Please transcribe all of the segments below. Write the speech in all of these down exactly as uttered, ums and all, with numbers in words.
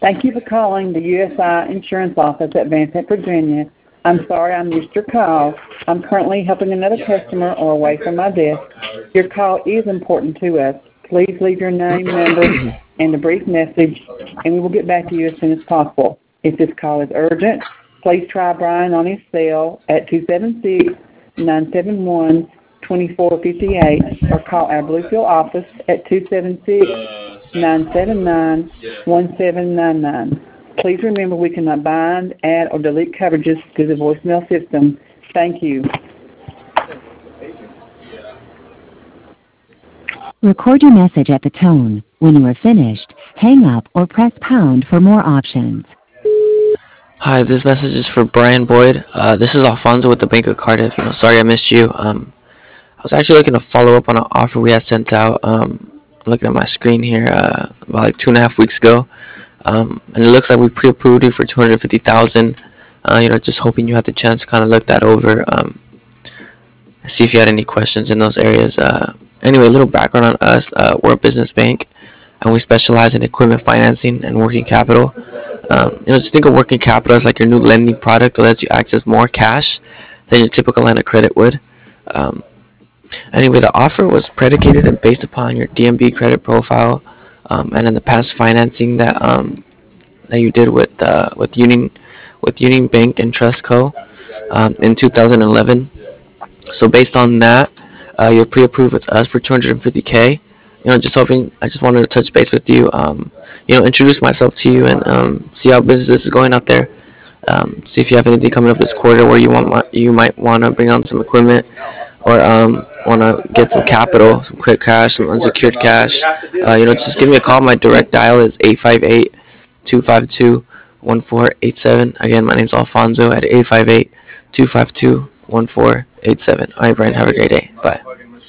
Thank you for calling the U S I Insurance Office at Vansant, Virginia. I'm sorry I missed your call. I'm currently helping another customer or away from my desk. Your call is important to us. Please leave your name, number, and a brief message, and we will get back to you as soon as possible. If this call is urgent, please try Brian on his cell at two seven six, nine seven one, two four five eight or call our Bluefield office at two seven six, nine seven nine, one seven nine nine. Please remember we cannot bind, add, or delete coverages through the voicemail system. Thank you. Record your message at the tone. When you are finished, hang up or press pound for more options. Hi, this message is for Brian Boyd. Uh, this is Alfonso with the Bank of Cardiff. You know, sorry I missed you. Um, I was actually looking to follow up on an offer we had sent out. Um, looking at my screen here, uh, about like two and a half weeks ago. Um, and it looks like we pre-approved you for two hundred fifty thousand dollars. Uh, you know, just hoping you had the chance to kind of look that over, um, see if you had any questions in those areas. Uh, anyway, a little background on us. Uh, we're a business bank, and we specialize in equipment financing and working capital. Um, you know, just think of working capital as like your new lending product that lets you access more cash than your typical line of credit would. Um, anyway, the offer was predicated and based upon your D M B credit profile. Um, and in the past financing that um, that you did with uh, with Union with Union Bank and Trust Co. Um, in two thousand eleven. So based on that, uh, you're pre-approved with us for two hundred fifty K. You know, just hoping. I just wanted to touch base with you. Um, you know, introduce myself to you and um, see how business is going out there. Um, see if you have anything coming up this quarter where you want you might want to bring on some equipment or um, want to get some capital, some quick cash, some unsecured cash. Uh, you know, just give me a call. My direct dial is eight five eight, two five two, one four eight seven. Again, my name's Alfonso at eight five eight, two five two, one four eight seven. All right, Brian, have a great day. Bye.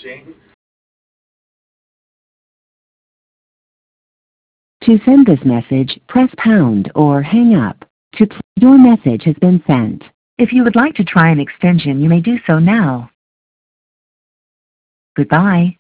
To send this message, press pound or hang up. To pl- your message has been sent. If you would like to try an extension, you may do so now. Goodbye.